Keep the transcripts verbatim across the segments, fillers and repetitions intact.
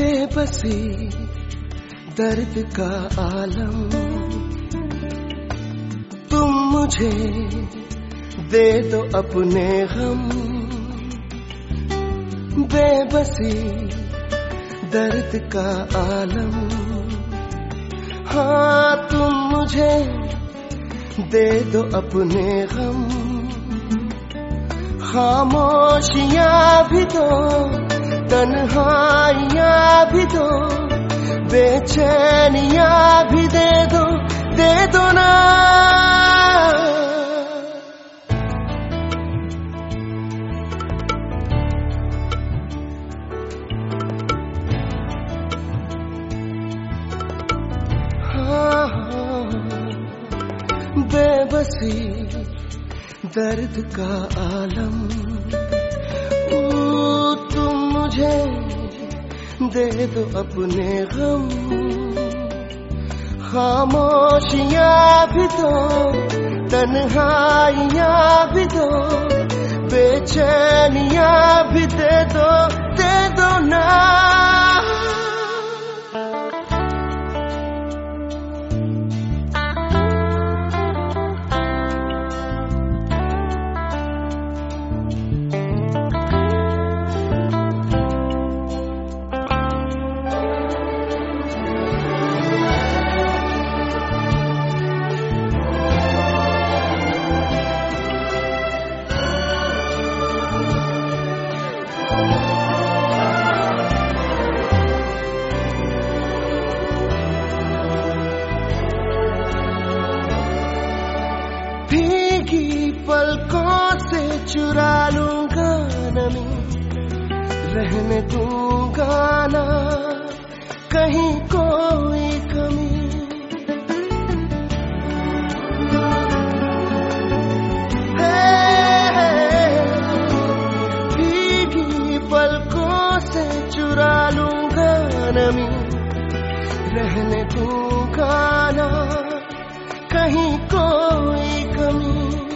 बेबसी दर्द का आलम, तुम मुझे दे दो अपने गम। बेबसी दर्द का आलम, हाँ तुम मुझे दे दो अपने गम। खामोशियाँ भी दो, तन्हाइयाँ भी दो, बेचैनियाँ भी दे दो, दे दो ना। हाँ बेबसी दर्द का आलम, तुम मुझे दे दो अपने गम। खामोशियाँ भी दो, तन्हाइयाँ भी दो, बेचैनियाँ भी दे दो, दे दो ना। भीगी पलकों से चुरा लूंगा नमी, रहने दूंगा ना कहीं कोई कमी। भीगी पलकों से चुरा लूंगा नमी, रहने दूंगा ना कहीं कोई कमी।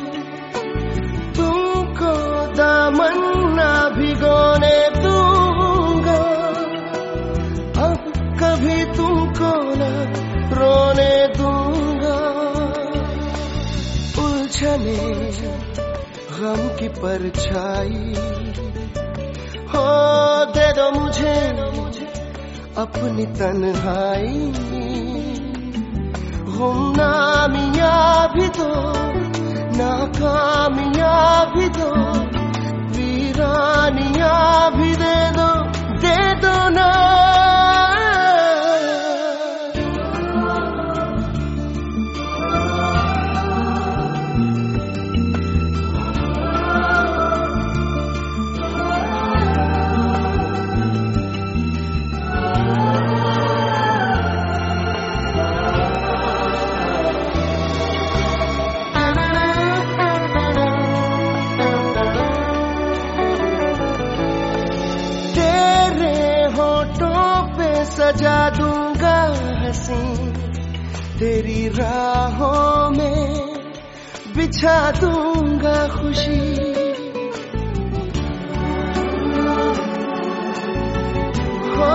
तुमको दामन ना भिगोने दूंगा, अब कभी तुमको ना रोने दूंगा। उलझने गम की परछाई हो, दे दो मुझे अपनी तन्हाई। गुमनामियाँ भी दो, नाकामियाँ भी दो, वीरानियाँ भी दे दो, दे दो ना। सजा दूंगा हंसी, तेरी राहों में बिछा दूंगा खुशी। हो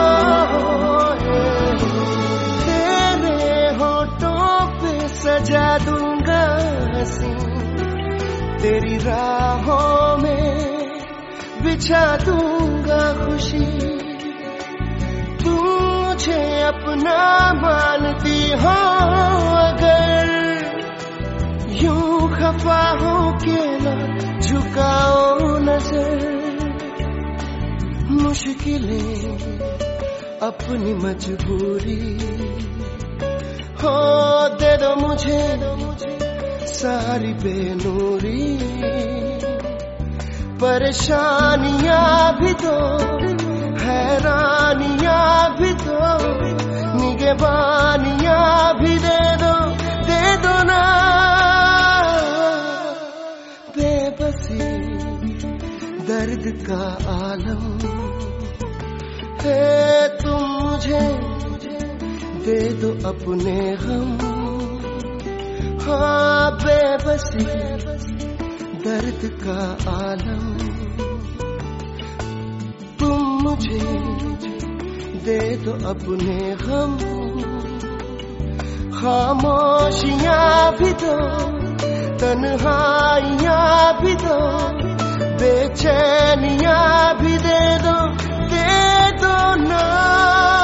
तेरे होठों पे सजा दूंगा हंसी, तेरी राहों में बिछा दूंगा खुशी। मुझे अपना मानती हो अगर, यूं खफा हो के ना झुकाओ नजर। मुश्किलें अपनी मजबूरी हो, दे दो मुझे सारी बेनूरी। परेशानियाँ भी दो, हैरानियाँ भी दो, निगहबानियाँ भी दे दो, दे दो ना। बेबसी दर्द का आलम है, तुम मुझे दे दो अपने गम। हाँ बेबसी दर्द का आलम, तुम मुझे दे दो अपने हम, खामोशियां भी दो, तन्हाइयां भी दो, बेचैनियां भी दे दो, दे दो ना।